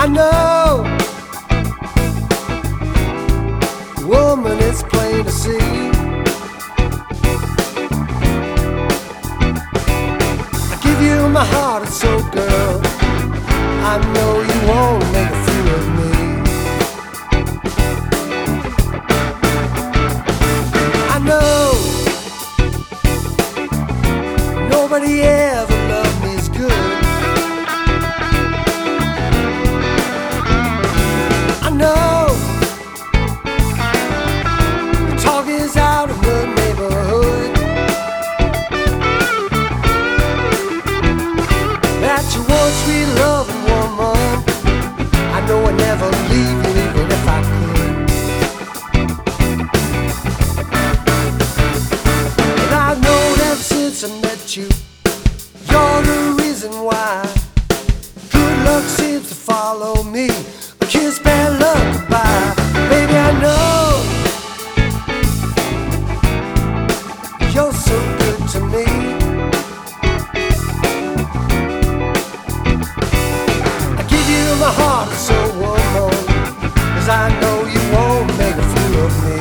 know, woman, it's plain to see. I give you my heart and soul, girl. I know you won't make a fool of me. I know nobody ever loved me as good. I know the talk is out in the neighborhood that you want sweet loving woman. I know I'd never leave you even if I could. And I know that since I met you, you're the reason why good luck seems to follow me. A kiss, bad luck, goodbye. Baby, I know you're so good to me. I give you my heart and soul, woman, 'cause I know you won't make a fool of me.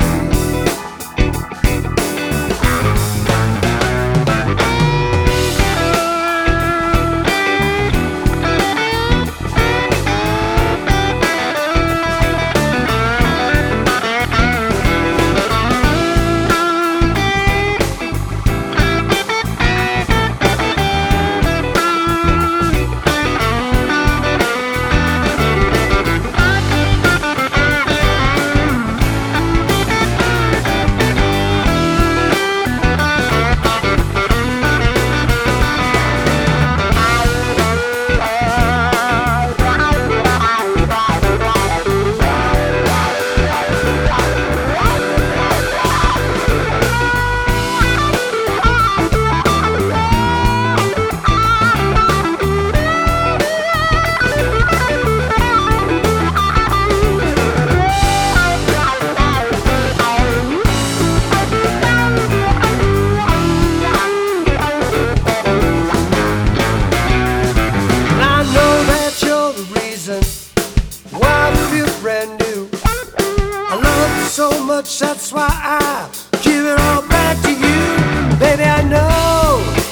Why I feel brand new. I love you so much, that's why I give it all back to you. Baby, I know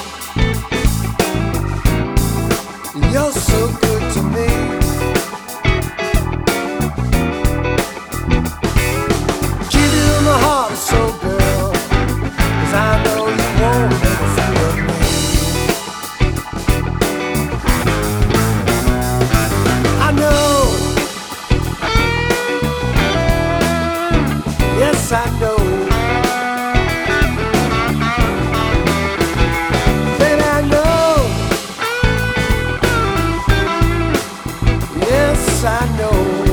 you're so good to me. Give you my heart and soul, girl, 'cause I know you won't make a fool of me. I know, yes I know, baby I know, yes I know.